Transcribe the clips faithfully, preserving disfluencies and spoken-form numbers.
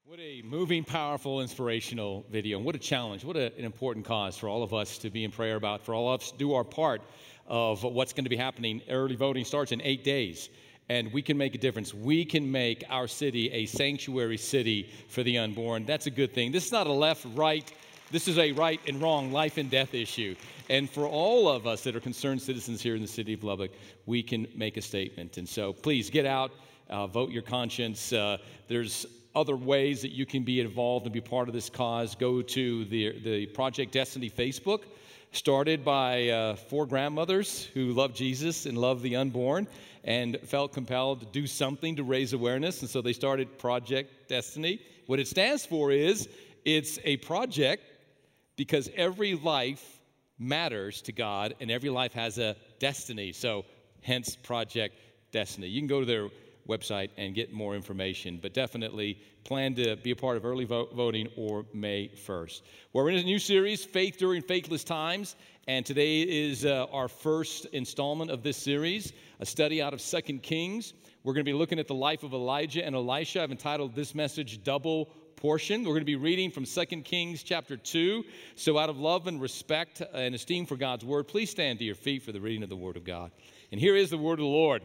What a moving, powerful, inspirational video. And what a challenge. What a, an important cause for all of us to be in prayer about, for all of us to do our part of what's going to be happening. Early voting starts in eight days, and we can make a difference. We can make our city a sanctuary city for the unborn. That's a good thing. This is not a left, right. This is a right and wrong, life and death issue. And for all of us that are concerned citizens here in the city of Lubbock, we can make a statement. And so please get out, uh, vote your conscience. Uh, there's other ways that you can be involved and be part of this cause. Go to the, the Project Destiny Facebook, started by uh, four grandmothers who love Jesus and love the unborn and felt compelled to do something to raise awareness. And so they started Project Destiny. What it stands for is it's a project because every life matters to God and every life has a destiny. So hence Project Destiny. You can go to their website and get more information, but definitely plan to be a part of early vote voting or May first. Well, we're in a new series, Faith During Faithless Times, and today is uh, our first installment of this series, a study out of Second Kings. We're going to be looking at the life of Elijah and Elisha. I've entitled this message, Double Portion. We're going to be reading from Second Kings chapter two. So out of love and respect and esteem for God's word, please stand to your feet for the reading of the word of God. And here is the word of the Lord.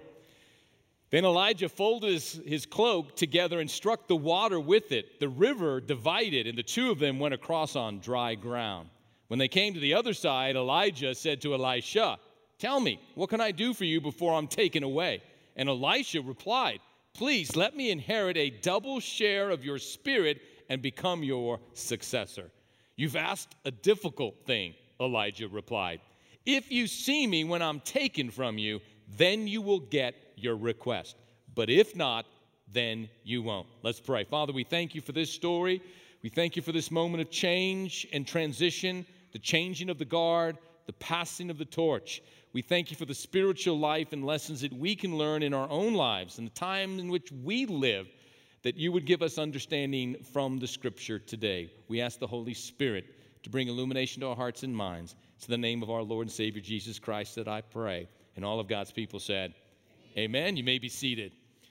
Then Elijah folded his, his cloak together and struck the water with it. The river divided, and the two of them went across on dry ground. When they came to the other side, Elijah said to Elisha, "Tell me, what can I do for you before I'm taken away?" And Elisha replied, "Please let me inherit a double share of your spirit and become your successor." "You've asked a difficult thing," Elijah replied. "If you see me when I'm taken from you, then you will get your request. But if not, then you won't." Let's pray. Father, we thank you for this story. We thank you for this moment of change and transition, the changing of the guard, the passing of the torch. We thank you for the spiritual life and lessons that we can learn in our own lives and the time in which we live, that you would give us understanding from the Scripture today. We ask the Holy Spirit to bring illumination to our hearts and minds. It's in the name of our Lord and Savior Jesus Christ that I pray. And all of God's people said, amen. You may be seated.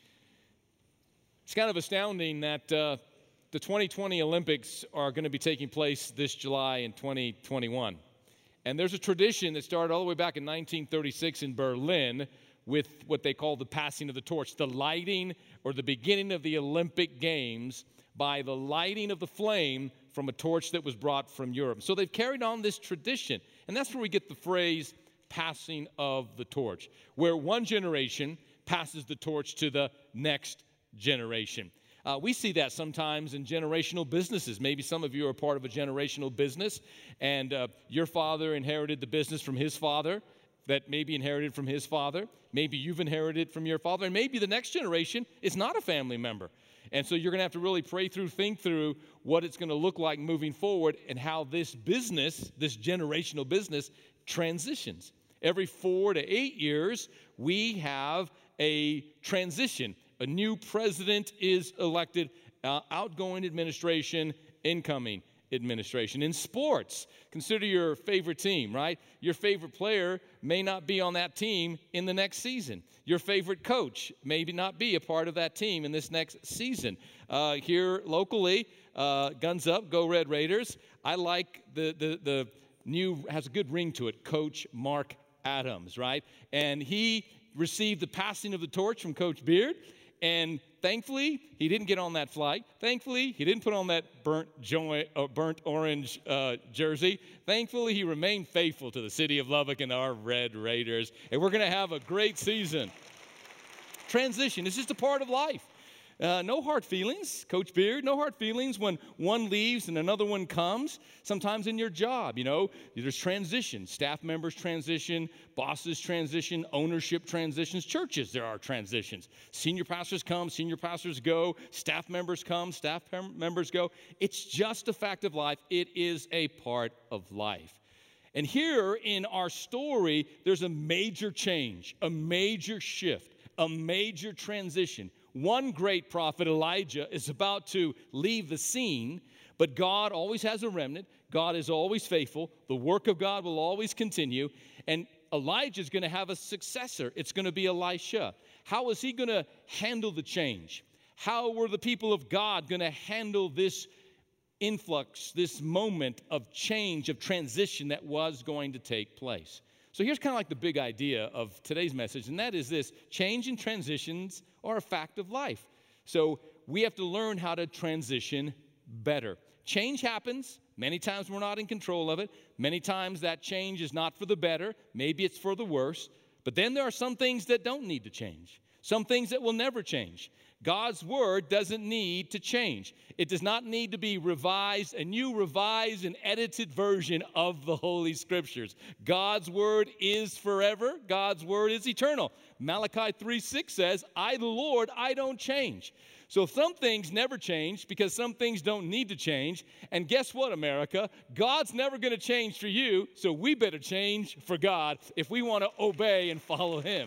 It's kind of astounding that uh, the twenty twenty Olympics are going to be taking place this July in twenty twenty-one. And there's a tradition that started all the way back in nineteen thirty-six in Berlin with what they call the passing of the torch, the lighting or the beginning of the Olympic Games by the lighting of the flame from a torch that was brought from Europe. So they've carried on this tradition. And that's where we get the phrase passing of the torch, where one generation passes the torch to the next generation. Uh, we see that sometimes in generational businesses. Maybe some of you are part of a generational business, and uh, your father inherited the business from his father that maybe inherited from his father. Maybe you've inherited from your father, and maybe the next generation is not a family member. And so you're going to have to really pray through, think through what it's going to look like moving forward and how this business, this generational business, transitions. Every four to eight years, we have a transition. A new president is elected, uh, outgoing administration, incoming administration. In sports, consider your favorite team, right? Your favorite player may not be on that team in the next season. Your favorite coach may not be a part of that team in this next season. Uh, here locally, uh, guns up, go Red Raiders. I like the, the, the new, has a good ring to it, Coach Mark Adams, right? And he received the passing of the torch from Coach Beard, and thankfully, he didn't get on that flight. Thankfully, he didn't put on that burnt, joy, uh, burnt orange uh, jersey. Thankfully, he remained faithful to the city of Lubbock and our Red Raiders, and we're going to have a great season. Transition is just a part of life. Uh, no hard feelings, Coach Beard, no hard feelings when one leaves and another one comes. Sometimes in your job, you know, there's transition. Staff members transition, bosses transition, ownership transitions. Churches, there are transitions. Senior pastors come, senior pastors go, staff members come, staff members go. It's just a fact of life. It is a part of life. And here in our story, there's a major change, a major shift, a major transition. One great prophet, Elijah, is about to leave the scene, but God always has a remnant. God is always faithful. The work of God will always continue. And Elijah is going to have a successor. It's going to be Elisha. How is he going to handle the change? How were the people of God going to handle this influx, this moment of change, of transition that was going to take place? So here's kind of like the big idea of today's message, and that is this: change and transitions are a fact of life. So we have to learn how to transition better. Change happens. Many times we're not in control of it. Many times that change is not for the better. Maybe it's for the worse. But then there are some things that don't need to change. Some things that will never change. God's word doesn't need to change. It does not need to be revised, a new revised and edited version of the Holy Scriptures. God's word is forever. God's word is eternal. Malachi three six says, I, the Lord, I don't change. So some things never change because some things don't need to change. And guess what, America? God's never going to change for you, so we better change for God if we want to obey and follow him.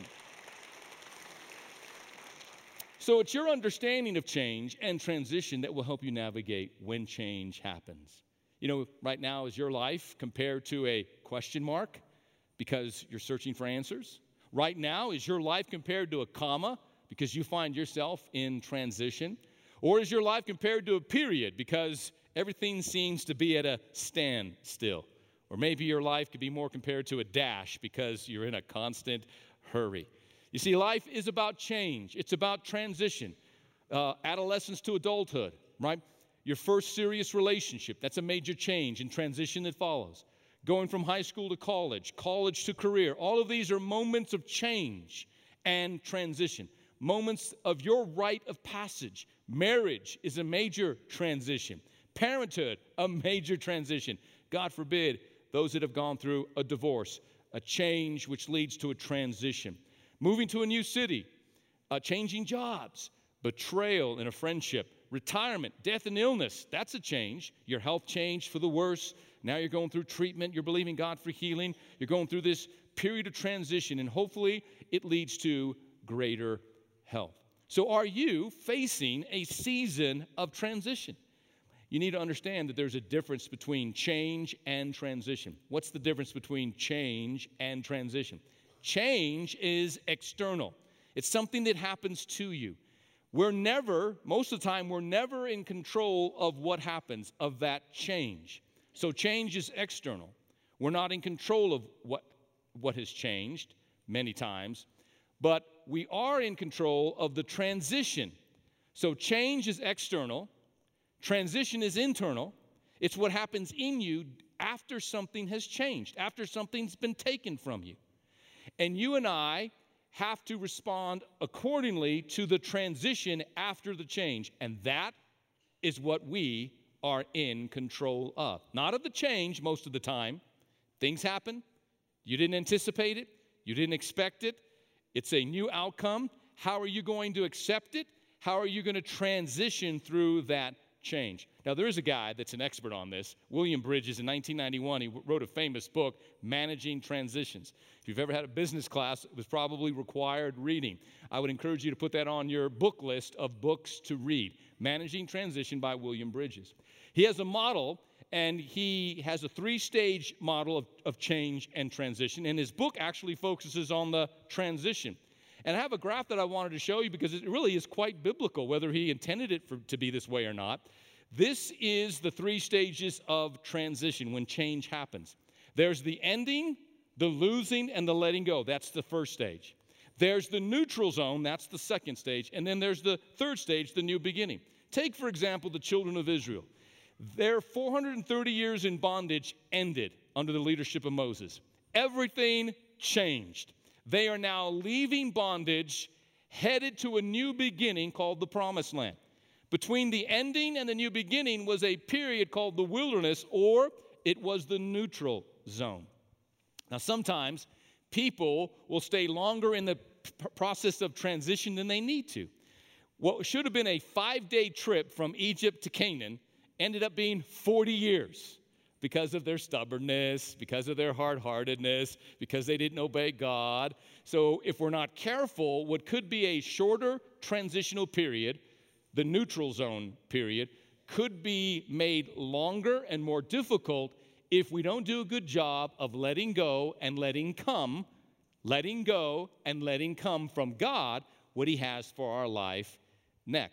So it's your understanding of change and transition that will help you navigate when change happens. You know, right now is your life compared to a question mark because you're searching for answers? Right now is your life compared to a comma because you find yourself in transition? Or is your life compared to a period because everything seems to be at a standstill? Or maybe your life could be more compared to a dash because you're in a constant hurry. You see, life is about change. It's about transition. Uh, adolescence to adulthood, right? Your first serious relationship, that's a major change and transition that follows. Going from high school to college, college to career, all of these are moments of change and transition. Moments of your rite of passage. Marriage is a major transition. Parenthood, a major transition. God forbid, those that have gone through a divorce, a change which leads to a transition. Moving to a new city, uh, changing jobs, betrayal in a friendship, retirement, death and illness, that's a change. Your health changed for the worse. Now you're going through treatment. You're believing God for healing. You're going through this period of transition, and hopefully it leads to greater health. So are you facing a season of transition? You need to understand that there's a difference between change and transition. What's the difference between change and transition? Change is external. It's something that happens to you. We're never, most of the time, we're never in control of what happens, of that change. So change is external. We're not in control of what, what has changed many times, but we are in control of the transition. So change is external. Transition is internal. It's what happens in you after something has changed, after something's been taken from you. And you and I have to respond accordingly to the transition after the change. And that is what we are in control of. Not of the change most of the time. Things happen. You didn't anticipate it. You didn't expect it. It's a new outcome. How are you going to accept it? How are you going to transition through that change? Now, there is a guy that's an expert on this, William Bridges. In nineteen ninety-one, he wrote a famous book, Managing Transitions. If you've ever had a business class, it was probably required reading. I would encourage you to put that on your book list of books to read, Managing Transition by William Bridges. He has a model, and he has a three-stage model of, of change and transition, and his book actually focuses on the transition. And I have a graph that I wanted to show you because it really is quite biblical, whether he intended it for, to be this way or not. This is the three stages of transition when change happens. There's the ending, the losing, and the letting go. That's the first stage. There's the neutral zone. That's the second stage. And then there's the third stage, the new beginning. Take, for example, the children of Israel. Their four hundred thirty years in bondage ended under the leadership of Moses. Everything changed. They are now leaving bondage, headed to a new beginning called the Promised Land. Between the ending and the new beginning was a period called the wilderness, or it was the neutral zone. Now, sometimes people will stay longer in the p- process of transition than they need to. What should have been a five-day trip from Egypt to Canaan ended up being forty years because of their stubbornness, because of their hard-heartedness, because they didn't obey God. So if we're not careful, what could be a shorter transitional period, the neutral zone period, could be made longer and more difficult if we don't do a good job of letting go and letting come, letting go and letting come from God what he has for our life next.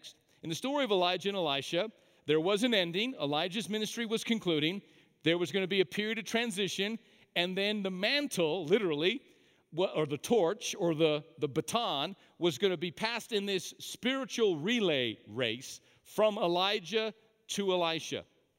In the story of Elijah and Elisha, there was an ending. Elijah's ministry was concluding. There was going to be a period of transition, and then the mantle, literally, or the torch, or the, the baton, was going to be passed in this spiritual relay race from Elijah to Elisha.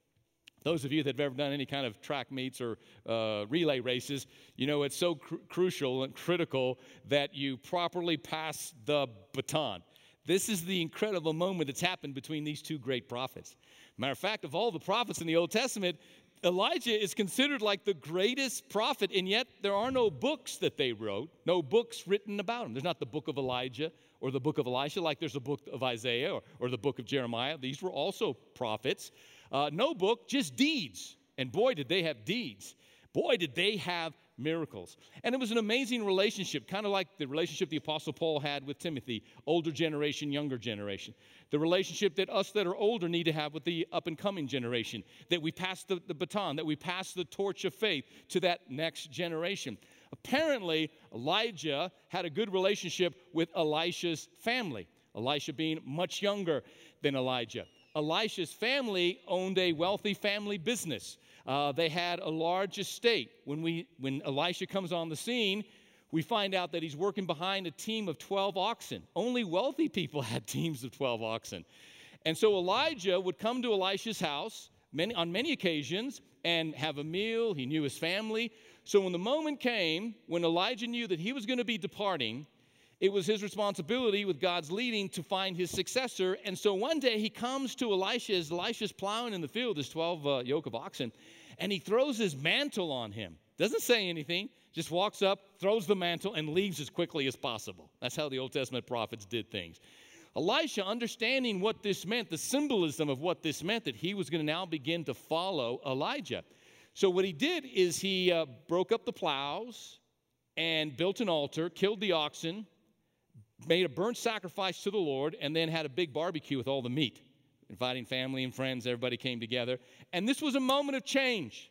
Those of you that have ever done any kind of track meets or uh, relay races, you know it's so cr- crucial and critical that you properly pass the baton. This is the incredible moment that's happened between these two great prophets. Matter of fact, of all the prophets in the Old Testament, Elijah is considered like the greatest prophet, and yet there are no books that they wrote, no books written about him. There's not the book of Elijah or the book of Elisha like there's a book of Isaiah or, or the book of Jeremiah. These were also prophets. Uh, no book, just deeds. And boy, did they have deeds. Boy, did they have miracles. And it was an amazing relationship, kind of like the relationship the Apostle Paul had with Timothy, older generation, younger generation. The relationship that us that are older need to have with the up-and-coming generation, that we pass the, the baton, that we pass the torch of faith to that next generation. Apparently, Elijah had a good relationship with Elisha's family, Elisha being much younger than Elijah. Elisha's family owned a wealthy family business. Uh, they had a large estate. When we, when Elisha comes on the scene, we find out that he's working behind a team of twelve oxen. Only wealthy people had teams of twelve oxen. And so Elijah would come to Elisha's house many, on many occasions and have a meal. He knew his family. So when the moment came, when Elijah knew that he was going to be departing, it was his responsibility, with God's leading, to find his successor. And so one day he comes to Elisha as Elisha's plowing in the field, his twelve uh, yoke of oxen, and he throws his mantle on him. Doesn't say anything, just walks up, throws the mantle, and leaves as quickly as possible. That's how the Old Testament prophets did things. Elisha, understanding what this meant, the symbolism of what this meant, that he was going to now begin to follow Elijah. So what he did is he uh, broke up the plows and built an altar, killed the oxen, made a burnt sacrifice to the Lord, and then had a big barbecue with all the meat, inviting family and friends. Everybody came together. And this was a moment of change.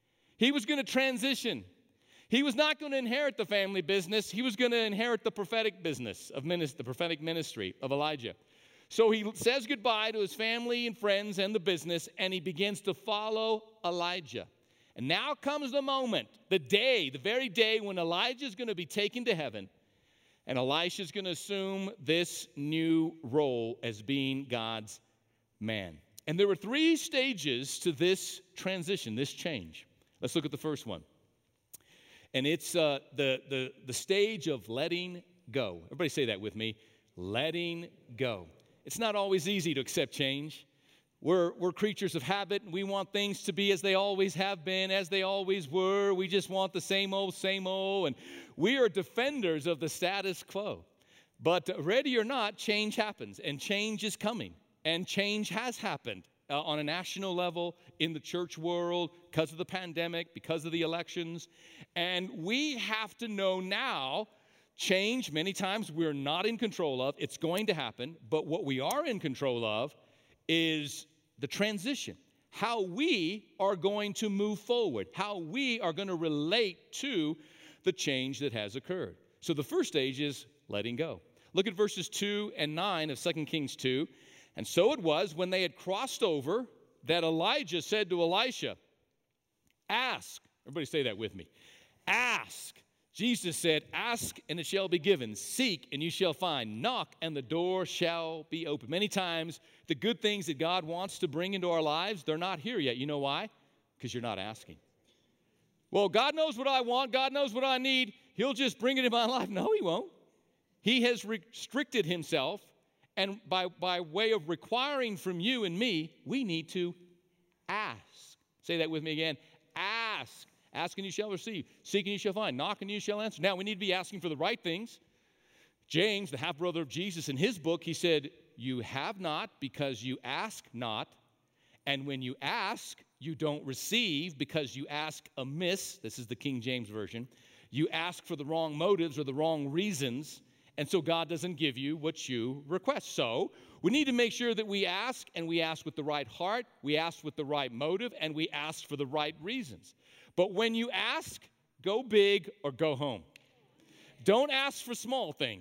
He was going to transition. He was not going to inherit the family business. He was going to inherit the prophetic business of ministry, the prophetic ministry of Elijah. So he says goodbye to his family and friends and the business, and he begins to follow Elijah. And now comes the moment, the day, the very day when Elijah is going to be taken to heaven. And Elisha is going to assume this new role as being God's man. And there were three stages to this transition, this change. Let's look at the first one. And it's uh, the, the, the stage of letting go. Everybody say that with me. Letting go. It's not always easy to accept change. We're, we're creatures of habit, and we want things to be as they always have been, as they always were. We just want the same old, same old, and we are defenders of the status quo. But ready or not, change happens, and change is coming, and change has happened uh, on a national level, in the church world, because of the pandemic, because of the elections, and we have to know now, change, many times we're not in control of. It's going to happen, but what we are in control of is the transition, how we are going to move forward, how we are going to relate to the change that has occurred. So the first stage is letting go. Look at verses two and nine of Second Kings two. And so it was, when they had crossed over, that Elijah said to Elisha, ask. Everybody say that with me. Ask. Jesus said, ask and it shall be given. Seek and you shall find. Knock and the door shall be open. Many times, the good things that God wants to bring into our lives, they're not here yet. You know why? Because you're not asking. Well, God knows what I want. God knows what I need. He'll just bring it in my life. No, he won't. He has restricted himself. And by, by way of requiring from you and me, we need to ask. Say that with me again. Ask. Ask and you shall receive. Seek and you shall find. Knock and you shall answer. Now, we need to be asking for the right things. James, the half-brother of Jesus, in his book, he said, you have not because you ask not. And when you ask, you don't receive because you ask amiss. This is the King James Version. You ask for the wrong motives or the wrong reasons. And so God doesn't give you what you request. So we need to make sure that we ask, and we ask with the right heart, we ask with the right motive, and we ask for the right reasons. But when you ask, go big or go home. Don't ask for small things.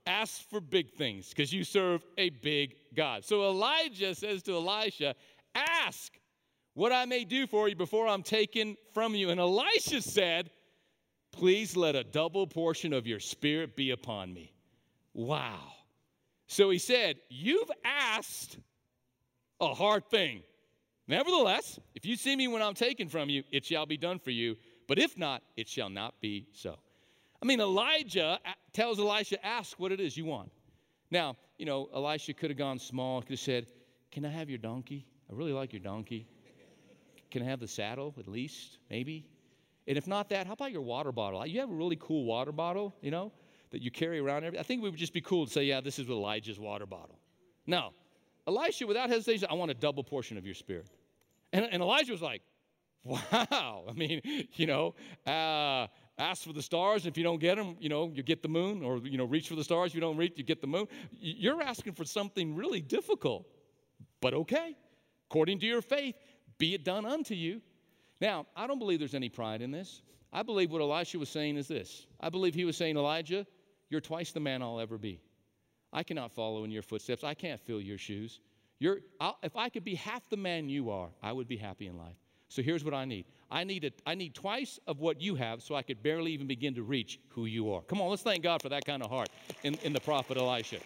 ask for big things because you serve a big God. So Elijah says to Elisha, ask what I may do for you before I'm taken from you. And Elisha said, please let a double portion of your spirit be upon me. Wow. So he said, you've asked a hard thing. Nevertheless, if you see me when I'm taken from you, it shall be done for you. But if not, it shall not be so. I mean, Elijah tells Elisha, ask what it is you want. Now, you know, Elisha could have gone small, could have said, can I have your donkey? I really like your donkey. Can I have the saddle at least, maybe? And if not that, how about your water bottle? You have a really cool water bottle, you know, that you carry around. Every, I think it would just be cool to say, yeah, this is Elijah's water bottle. No. Elisha, without hesitation, I want a double portion of your spirit. And, and Elijah was like, wow. I mean, you know, uh, ask for the stars. If you don't get them, you know, you get the moon. Or, you know, reach for the stars. If you don't reach, you get the moon. You're asking for something really difficult. But okay, according to your faith, be it done unto you. Now, I don't believe there's any pride in this. I believe what Elisha was saying is this. I believe he was saying, Elijah, you're twice the man I'll ever be. I cannot follow in your footsteps. I can't fill your shoes. You're, I'll, if I could be half the man you are, I would be happy in life. So here's what I need. I need, a, I need twice of what you have so I could barely even begin to reach who you are. Come on, let's thank God for that kind of heart in, in the prophet Elisha.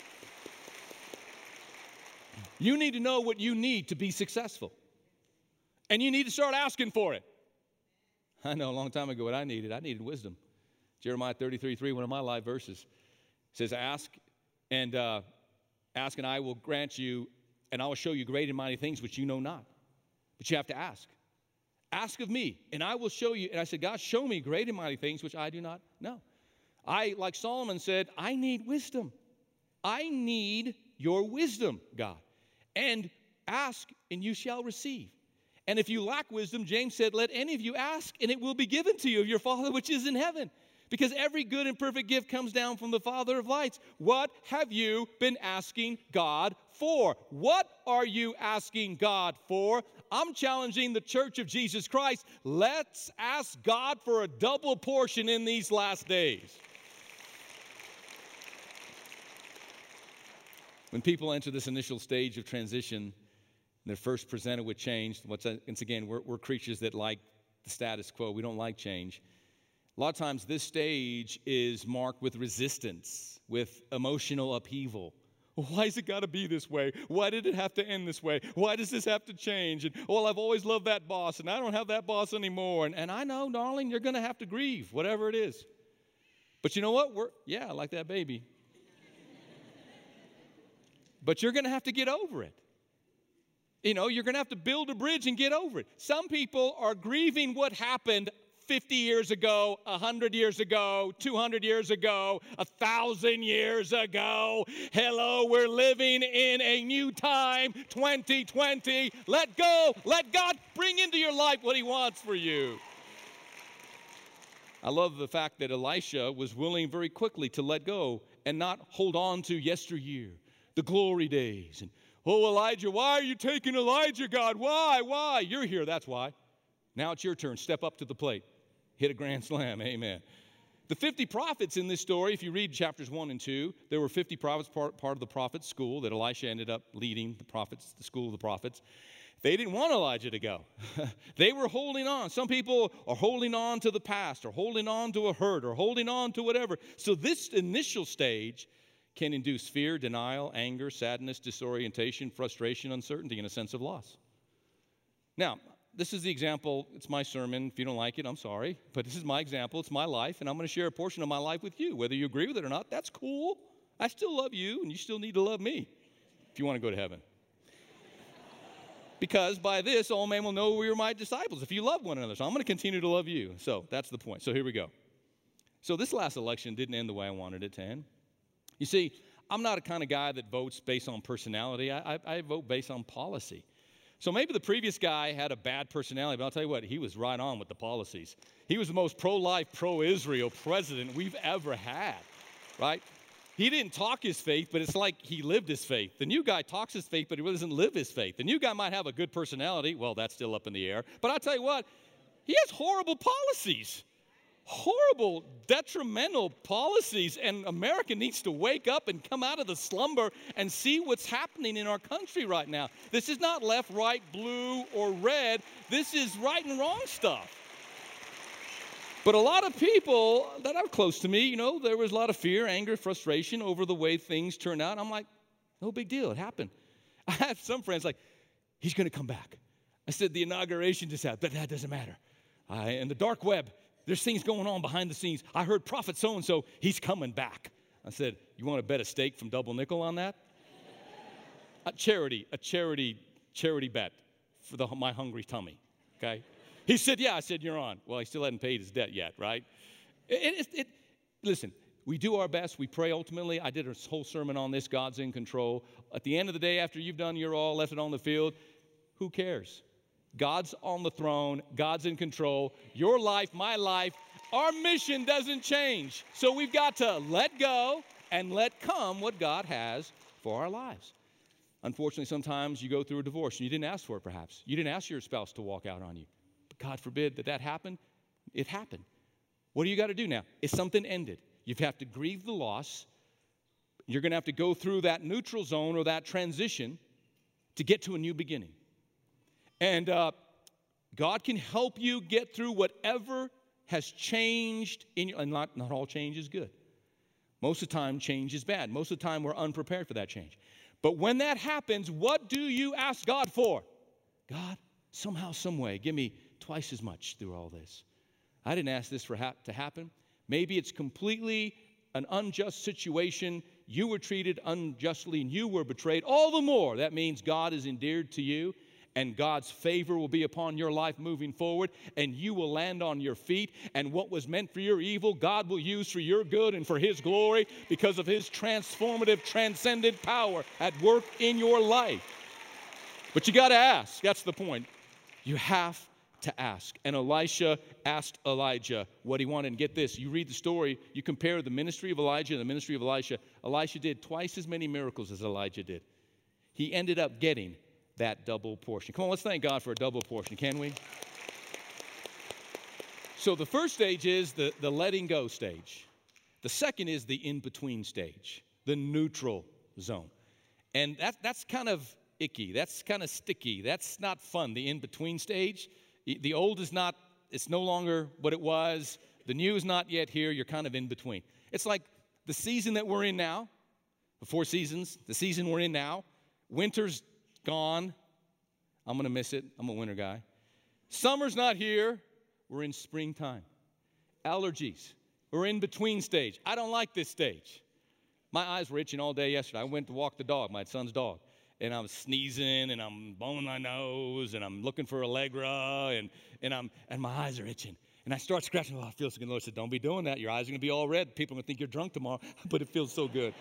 You need to know what you need to be successful. And you need to start asking for it. I know a long time ago what I needed. I needed wisdom. Jeremiah thirty-three three, one of my live verses, says, ask and uh, ask and I will grant you, and I will show you great and mighty things which you know not. But you have to ask. Ask of me, and I will show you. And I said, God, show me great and mighty things which I do not know. I, like Solomon said, I need wisdom. I need your wisdom, God. And ask, and you shall receive. And if you lack wisdom, James said, let any of you ask, and it will be given to you of your Father which is in heaven. Because every good and perfect gift comes down from the Father of lights. What have you been asking God for? What are you asking God for? I'm challenging the Church of Jesus Christ. Let's ask God for a double portion in these last days. When people enter this initial stage of transition, they're first presented with change. Once again, we're, we're creatures that like the status quo. We don't like change. A lot of times this stage is marked with resistance, with emotional upheaval. Why has it got to be this way? Why did it have to end this way? Why does this have to change? And, well, I've always loved that boss, and I don't have that boss anymore. And, and I know, darling, you're going to have to grieve, whatever it is. But you know what? We're, yeah, I like that baby. But you're going to have to get over it. You know, you're going to have to build a bridge and get over it. Some people are grieving what happened fifty years ago, one hundred years ago, two hundred years ago, one thousand years ago. Hello, we're living in a new time, twenty twenty. Let go. Let God bring into your life what he wants for you. I love the fact that Elisha was willing very quickly to let go and not hold on to yesteryear, the glory days. And, oh, Elijah, why are you taking Elijah, God? Why? Why? You're here, that's why. Now it's your turn. Step up to the plate. Hit a grand slam. Amen. The fifty prophets in this story, if you read chapters one and two, there were fifty prophets, part, part of the prophet's school that Elisha ended up leading, the prophets, the school of the prophets. They didn't want Elijah to go. They were holding on. Some people are holding on to the past or holding on to a hurt or holding on to whatever. So this initial stage can induce fear, denial, anger, sadness, disorientation, frustration, uncertainty, and a sense of loss. Now, this is the example. It's my sermon. If you don't like it, I'm sorry. But this is my example. It's my life, and I'm going to share a portion of my life with you. Whether you agree with it or not, that's cool. I still love you, and you still need to love me if you want to go to heaven. Because by this, all men will know we are my disciples, if you love one another. So I'm going to continue to love you. So that's the point. So here we go. So this last election didn't end the way I wanted it to end. You see, I'm not a kind of guy that votes based on personality. I, I, I vote based on policy. So maybe the previous guy had a bad personality, but I'll tell you what, he was right on with the policies. He was the most pro-life, pro-Israel president we've ever had, right? He didn't talk his faith, but it's like he lived his faith. The new guy talks his faith, but he doesn't live his faith. The new guy might have a good personality. Well, that's still up in the air. But I'll tell you what, he has horrible policies. horrible, detrimental policies, and America needs to wake up and come out of the slumber and see what's happening in our country right now. This is not left, right, blue, or red. This is right and wrong stuff. But a lot of people that are close to me, you know, there was a lot of fear, anger, frustration over the way things turned out. I'm like, no big deal. It happened. I have some friends like, he's going to come back. I said, the inauguration just happened, but that doesn't matter. I, and the dark web, there's things going on behind the scenes. I heard prophet so-and-so, he's coming back. I said, you want to bet a stake from Double Nickel on that? a charity, a charity, charity bet for the, my hungry tummy, okay? He said, yeah. I said, you're on. Well, he still hadn't paid his debt yet, right? It, it, it, listen, we do our best. We pray ultimately. I did a whole sermon on this. God's in control. At the end of the day, after you've done your all, left it on the field, who cares? God's on the throne. God's in control. Your life, my life, our mission doesn't change. So we've got to let go and let come what God has for our lives. Unfortunately, sometimes you go through a divorce and you didn't ask for it, perhaps. You didn't ask your spouse to walk out on you. God forbid that that happened. It happened. What do you got to do now? If something ended, you have to grieve the loss. You're going to have to go through that neutral zone or that transition to get to a new beginning. And uh, God can help you get through whatever has changed in you. And not, not all change is good. Most of the time, change is bad. Most of the time, we're unprepared for that change. But when that happens, what do you ask God for? God, somehow, some way, give me twice as much through all this. I didn't ask this for ha- to happen. Maybe it's completely an unjust situation. You were treated unjustly and you were betrayed. All the more, that means God is endeared to you and God's favor will be upon your life moving forward and you will land on your feet. And what was meant for your evil, God will use for your good and for His glory because of His transformative, transcendent power at work in your life. But you got to ask. That's the point. You have to ask. And Elisha asked Elijah what he wanted. And get this, you read the story, you compare the ministry of Elijah and the ministry of Elisha. Elisha did twice as many miracles as Elijah did. He ended up getting that double portion. Come on, let's thank God for a double portion, can we? So the first stage is the, the letting go stage. The second is the in-between stage, the neutral zone. And that, that's kind of icky. That's kind of sticky. That's not fun, the in-between stage. The old is not, it's no longer what it was. The new is not yet here. You're kind of in between. It's like the season that we're in now, the four seasons, the season we're in now. Winter's gone. I'm going to miss it. I'm a winter guy. Summer's not here. We're in springtime. Allergies. We're in between stage. I don't like this stage. My eyes were itching all day yesterday. I went to walk the dog, my son's dog. And I'm sneezing, and I'm blowing my nose, and I'm looking for Allegra, and, and, I'm, and my eyes are itching. And I start scratching. Oh, I feel so good. The Lord said, don't be doing that. Your eyes are going to be all red. People are going to think you're drunk tomorrow, but it feels so good.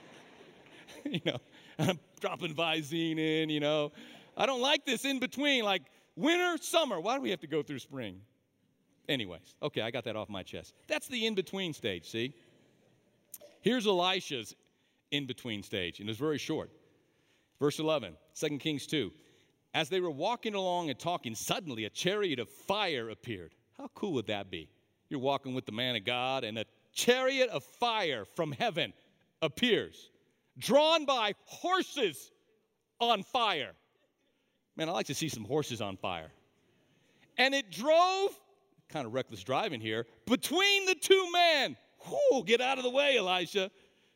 you know, and I'm dropping Visine in, you know. I don't like this in between, like winter, summer. Why do we have to go through spring? Anyways, okay, I got that off my chest. That's the in-between stage, see? Here's Elisha's in-between stage, and it's very short. Verse eleven, Second Kings two. As they were walking along and talking, suddenly a chariot of fire appeared. How cool would that be? You're walking with the man of God, and a chariot of fire from heaven appears, drawn by horses on fire. Man, I like to see some horses on fire. And it drove, kind of reckless driving here, between the two men. Whoo, get out of the way, Elisha.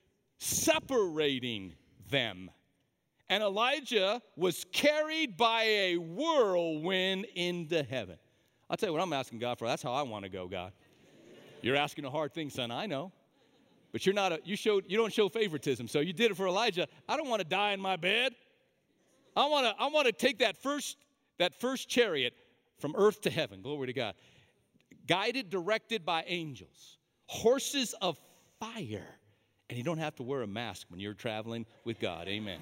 Separating them. And Elijah was carried by a whirlwind into heaven. I'll tell you what I'm asking God for. That's how I want to go, God. You're asking a hard thing, son. I know. But you're not a, you showed you don't show favoritism. So you did it for Elijah. I don't want to die in my bed. I want to I want to take that first that first chariot from earth to heaven. Glory to God. Guided, directed by angels. Horses of fire. And you don't have to wear a mask when you're traveling with God. Amen.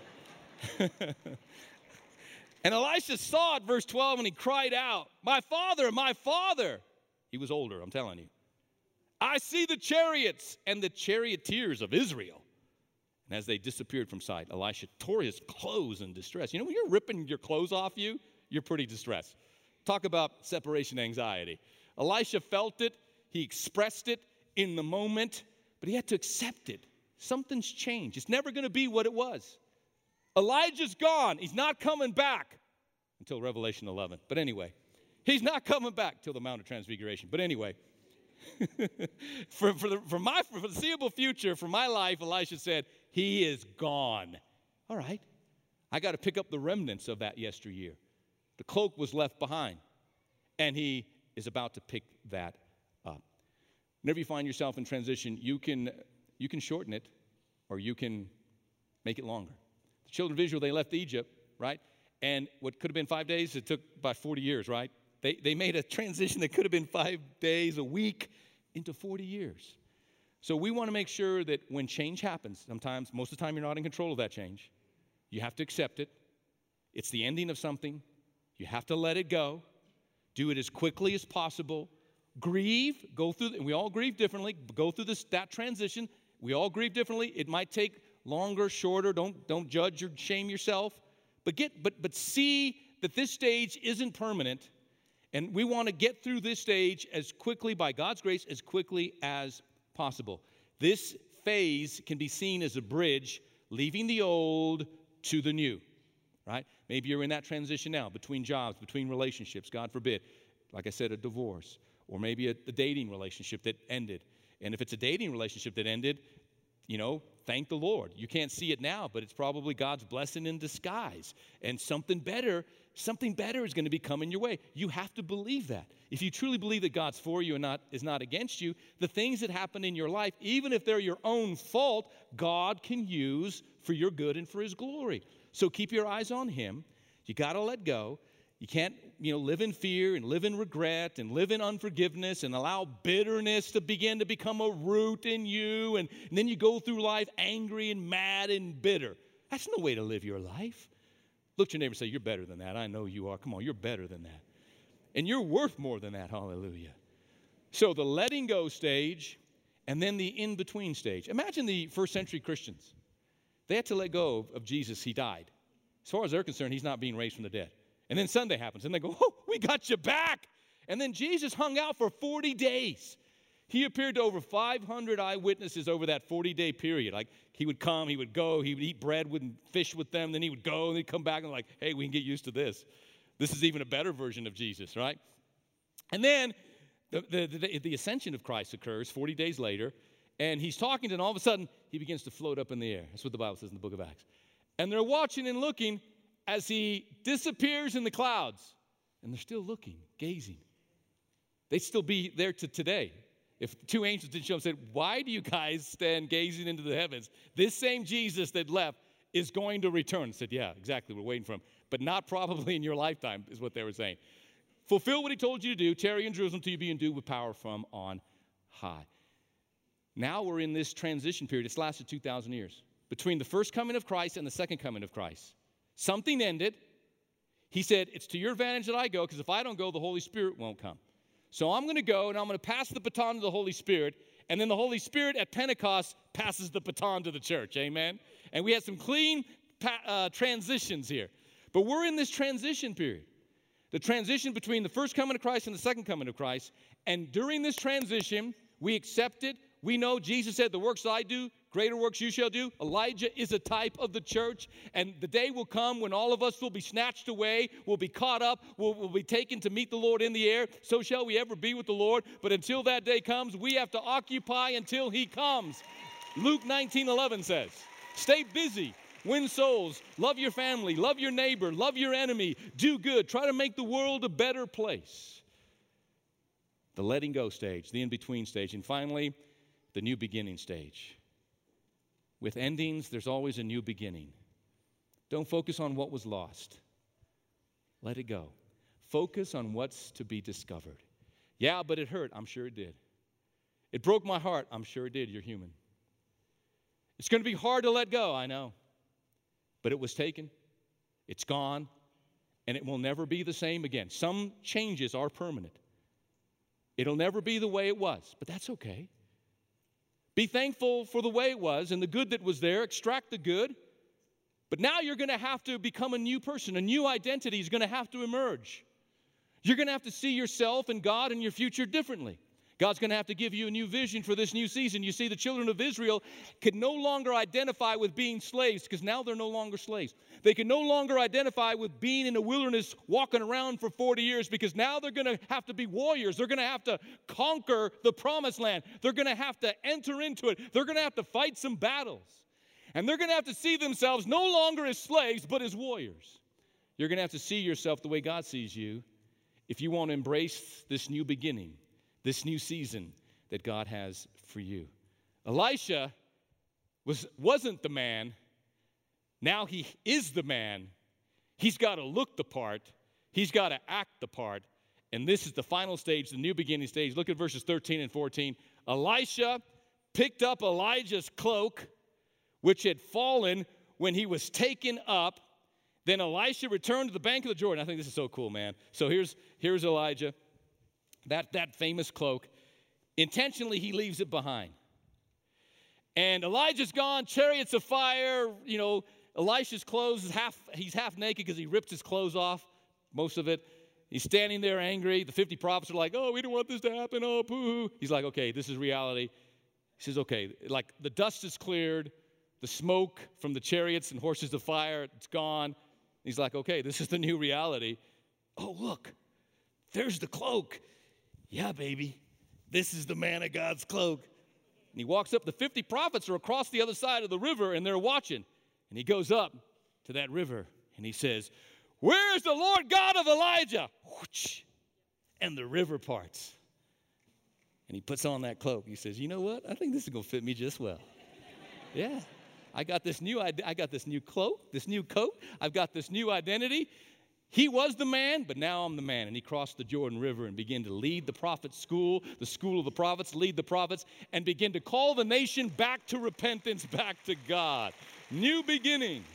And Elisha saw it, verse twelve, and he cried out, my father, my father. He was older, I'm telling you. I see the chariots and the charioteers of Israel. And as they disappeared from sight, Elisha tore his clothes in distress. You know, when you're ripping your clothes off you, you're pretty distressed. Talk about separation anxiety. Elisha felt it. He expressed it in the moment, but he had to accept it. Something's changed. It's never going to be what it was. Elijah's gone. He's not coming back until Revelation eleven. But anyway, he's not coming back till the Mount of Transfiguration. But anyway, for, for, the, for my foreseeable future, for my life, Elisha said, he is gone. All right. I got to pick up the remnants of that yesteryear. The cloak was left behind, and he is about to pick that up. Whenever you find yourself in transition, you can, you can shorten it, or you can make it longer. The children of Israel, they left Egypt, right? And what could have been five days, it took about forty years, right? They, they made a transition that could have been five days, a week, into forty years. So we want to make sure that when change happens, sometimes, most of the time you're not in control of that change. You have to accept it. It's the ending of something. You have to let it go. Do it as quickly as possible. Grieve. Go through, and we all grieve differently. Go through this, that transition. We all grieve differently. It might take longer, shorter. Don't, don't judge or shame yourself. But get, but, but see that this stage isn't permanent. And we want to get through this stage as quickly, by God's grace, as quickly as possible. This phase can be seen as a bridge, leaving the old to the new, right? Maybe you're in that transition now between jobs, between relationships, God forbid. Like I said, a divorce, or maybe a, a dating relationship that ended. And if it's a dating relationship that ended, you know, thank the Lord. You can't see it now, but it's probably God's blessing in disguise. And something better, something better is going to be coming your way. You have to believe that. If you truly believe that God's for you and not is not against you, the things that happen in your life, even if they're your own fault, God can use for your good and for his glory. So keep your eyes on him. You got to let go. You can't, you know, live in fear and live in regret and live in unforgiveness and allow bitterness to begin to become a root in you. And, and then you go through life angry and mad and bitter. That's no way to live your life. Look at your neighbor and say, you're better than that. I know you are. Come on, you're better than that. And you're worth more than that. Hallelujah. So the letting go stage and then the in-between stage. Imagine the first century Christians. They had to let go of, of Jesus. He died. As far as they're concerned, he's not being raised from the dead. And then Sunday happens, and they go, oh, we got you back. And then Jesus hung out for forty days. He appeared to over five hundred eyewitnesses over that forty-day period. Like, he would come, he would go, he would eat bread with fish with them, then he would go, and he'd come back and like, hey, we can get used to this. This is even a better version of Jesus, right? And then the, the, the, the ascension of Christ occurs forty days later, and he's talking, and all of a sudden, he begins to float up in the air. That's what the Bible says in the book of Acts. And they're watching and looking as he disappears in the clouds. And they're still looking, gazing. They'd still be there to today. If two angels didn't show up and said, why do you guys stand gazing into the heavens? This same Jesus that left is going to return. I said, yeah, exactly, we're waiting for him. But not probably in your lifetime, is what they were saying. Fulfill what he told you to do. Tarry in Jerusalem till you be endued with power from on high. Now we're in this transition period. It's lasted two thousand years. Between the first coming of Christ and the second coming of Christ. Something ended. He said, it's to your advantage that I go, because if I don't go, the Holy Spirit won't come. So I'm going to go, and I'm going to pass the baton to the Holy Spirit, and then the Holy Spirit at Pentecost passes the baton to the church. Amen? And we had some clean uh, transitions here. But we're in this transition period. The transition between the first coming of Christ and the second coming of Christ. And during this transition, we accept it. We know Jesus said, the works I do, greater works you shall do. Elijah is a type of the church. And the day will come when all of us will be snatched away, will be caught up, will will be taken to meet the Lord in the air. So shall we ever be with the Lord. But until that day comes, we have to occupy until he comes. Luke nineteen eleven says, stay busy, win souls, love your family, love your neighbor, love your enemy, do good. Try to make the world a better place. The letting go stage, the in-between stage, and finally, the new beginning stage. With endings, there's always a new beginning. Don't focus on what was lost. Let it go. Focus on what's to be discovered. Yeah, but it hurt. I'm sure it did. It broke my heart. I'm sure it did. You're human. It's going to be hard to let go, I know. But it was taken. It's gone. And it will never be the same again. Some changes are permanent. It'll never be the way it was, but that's okay. Be thankful for the way it was and the good that was there. Extract the good. But now you're going to have to become a new person. A new identity is going to have to emerge. You're going to have to see yourself and God and your future differently. God's going to have to give you a new vision for this new season. You see, the children of Israel could no longer identify with being slaves because now they're no longer slaves. They can no longer identify with being in the wilderness walking around for forty years because now they're going to have to be warriors. They're going to have to conquer the promised land. They're going to have to enter into it. They're going to have to fight some battles. And they're going to have to see themselves no longer as slaves but as warriors. You're going to have to see yourself the way God sees you if you want to embrace this new beginning, this new season that God has for you. Elisha was, wasn't the man. Now he is the man. He's got to look the part. He's got to act the part. And this is the final stage, the new beginning stage. Look at verses thirteen and fourteen. Elisha picked up Elijah's cloak, which had fallen when he was taken up. Then Elisha returned to the bank of the Jordan. I think this is so cool, man. So here's, here's Elijah, that, that famous cloak. Intentionally, he leaves it behind. And Elijah's gone, chariots of fire. You know, Elisha's clothes, is half, he's half naked because he ripped his clothes off, most of it. He's standing there angry. The fifty prophets are like, oh, we don't want this to happen. Oh, poo-hoo. He's like, okay, this is reality. He says, okay, like the dust is cleared. The smoke from the chariots and horses of fire, it's gone. He's like, okay, this is the new reality. Oh, look, there's the cloak. Yeah, baby, this is the man of God's cloak. And he walks up. The fifty prophets are across the other side of the river, and they're watching. And he goes up to that river, and he says, where is the Lord God of Elijah? And the river parts. And he puts on that cloak. He says, you know what? I think this is going to fit me just well. Yeah. I got this new I got this new cloak, this new coat. I've got this new identity. He was the man, but now I'm the man. And he crossed the Jordan River and began to lead the prophet's school, the school of the prophets, lead the prophets, and begin to call the nation back to repentance, back to God. New beginnings.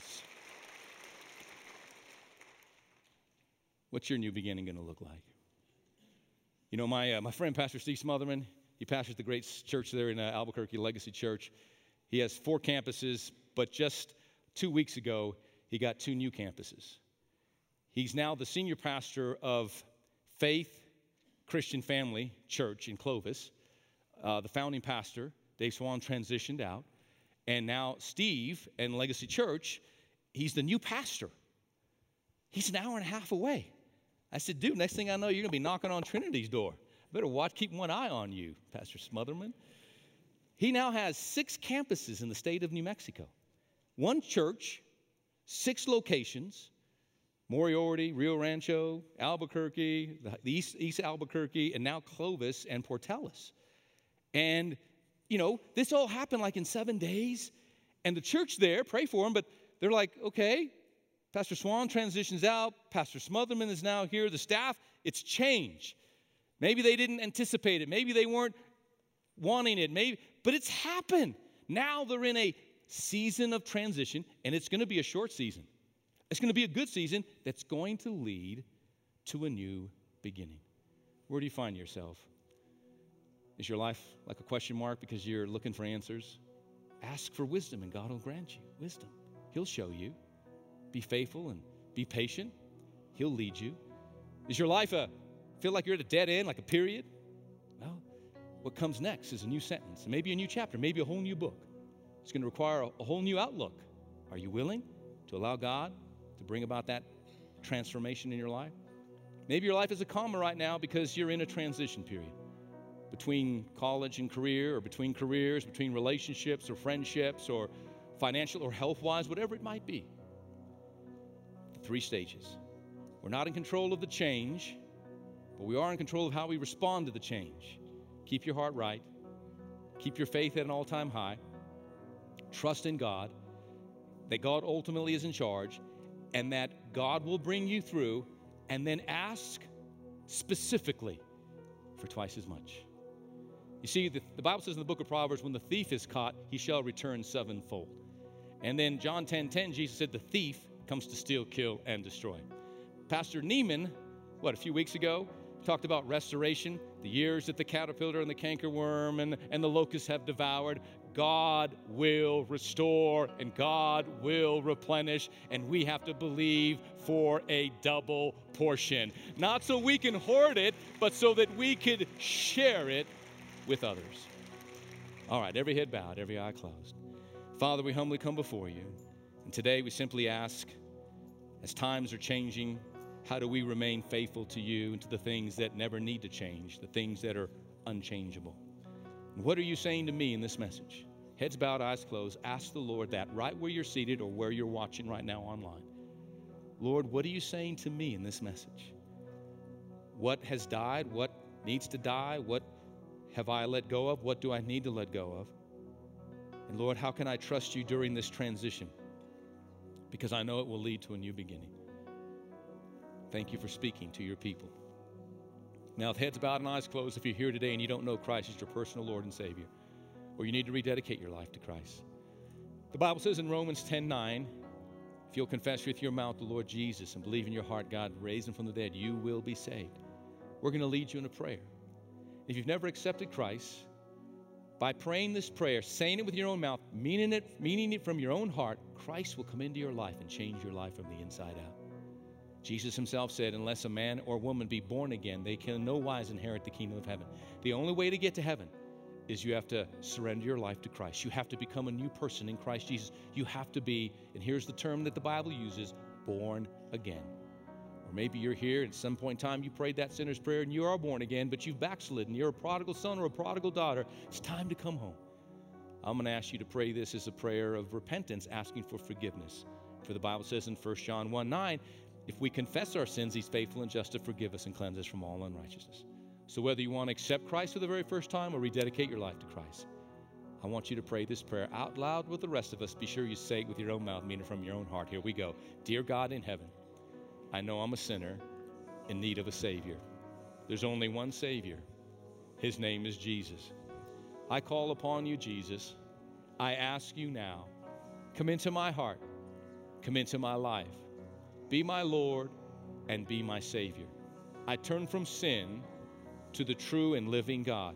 What's your new beginning going to look like? You know, my, uh, my friend, Pastor Steve Smotherman, he pastors the great church there in uh, Albuquerque, Legacy Church. He has four campuses, but just two weeks ago, he got two new campuses. He's now the senior pastor of Faith Christian Family Church in Clovis. Uh, the founding pastor, Dave Swan, transitioned out. And now Steve and Legacy Church, he's the new pastor. He's an hour and a half away. I said, dude, next thing I know, you're going to be knocking on Trinity's door. Better watch, keep one eye on you, Pastor Smotherman. He now has six campuses in the state of New Mexico. One church, six locations, Moriarty, Rio Rancho, Albuquerque, the East, East Albuquerque, and now Clovis and Portales. And, you know, this all happened like in seven days. And the church there, pray for him, but they're like, okay, Pastor Swan transitions out. Pastor Smotherman is now here. The staff, it's change. Maybe they didn't anticipate it. Maybe they weren't wanting it. Maybe, but it's happened. Now they're in a season of transition, and it's going to be a short season. It's going to be a good season that's going to lead to a new beginning. Where do you find yourself? Is your life like a question mark because you're looking for answers? Ask for wisdom, and God will grant you wisdom. He'll show you. Be faithful and be patient. He'll lead you. Is your life a feel like you're at a dead end, like a period? Well, what comes next is a new sentence, maybe a new chapter, maybe a whole new book. It's going to require a, a whole new outlook. Are you willing to allow God to bring about that transformation in your life? Maybe your life is a comma right now because you're in a transition period between college and career, or between careers, between relationships or friendships or financial or health-wise, whatever it might be. The three stages. We're not in control of the change, but we are in control of how we respond to the change. Keep your heart right. Keep your faith at an all-time high. Trust in God, that God ultimately is in charge, and that God will bring you through, and then ask specifically for twice as much. You see, the, the Bible says in the book of Proverbs, when the thief is caught, he shall return sevenfold. And then John ten ten, Jesus said, the thief comes to steal, kill, and destroy. Pastor Neiman, what, a few weeks ago, talked about restoration, the years that the caterpillar and the cankerworm and, and the locusts have devoured. God will restore and God will replenish, and we have to believe for a double portion. Not so we can hoard it, but so that we could share it with others. All right, every head bowed, every eye closed. Father, we humbly come before you. And today we simply ask, as times are changing, how do we remain faithful to you and to the things that never need to change, the things that are unchangeable? And what are you saying to me in this message? Heads bowed, eyes closed. Ask the Lord that right where you're seated or where you're watching right now online. Lord, what are you saying to me in this message? What has died? What needs to die? What have I let go of? What do I need to let go of? And Lord, how can I trust you during this transition? Because I know it will lead to a new beginning. Thank you for speaking to your people. Now, with heads bowed and eyes closed, if you're here today and you don't know Christ as your personal Lord and Savior, or you need to rededicate your life to Christ, the Bible says in Romans ten nine, if you'll confess with your mouth the Lord Jesus and believe in your heart God raised him from the dead, you will be saved. We're going to lead you in a prayer. If you've never accepted Christ, by praying this prayer, saying it with your own mouth, meaning it, meaning it from your own heart, Christ will come into your life and change your life from the inside out. Jesus himself said, unless a man or woman be born again, they can in no wise inherit the kingdom of heaven. The only way to get to heaven is you have to surrender your life to Christ. You have to become a new person in Christ Jesus. You have to be, and here's the term that the Bible uses, born again. Or maybe you're here at some point in time you prayed that sinner's prayer and you are born again, but you've backslidden. You're a prodigal son or a prodigal daughter. It's time to come home. I'm going to ask you to pray this as a prayer of repentance, asking for forgiveness. For the Bible says in First John one nine, if we confess our sins, he's faithful and just to forgive us and cleanse us from all unrighteousness. So whether you want to accept Christ for the very first time or rededicate your life to Christ, I want you to pray this prayer out loud with the rest of us. Be sure you say it with your own mouth, meaning from your own heart. Here we go. Dear God in heaven, I know I'm a sinner in need of a Savior. There's only one Savior. His name is Jesus. I call upon you, Jesus. I ask you now, come into my heart, come into my life. Be my Lord and be my Savior. I turn from sin to the true and living God.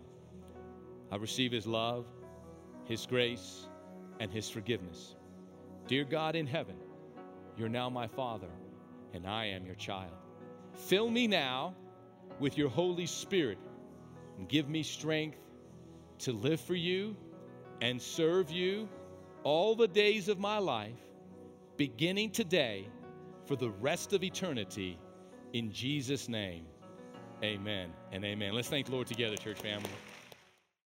I receive his love, his grace, and his forgiveness. Dear God in heaven, you're now my Father, and I am your child. Fill me now with your Holy Spirit and give me strength to live for you and serve you all the days of my life, beginning today for the rest of eternity. In Jesus' name, amen and amen. Let's thank the Lord together, church family.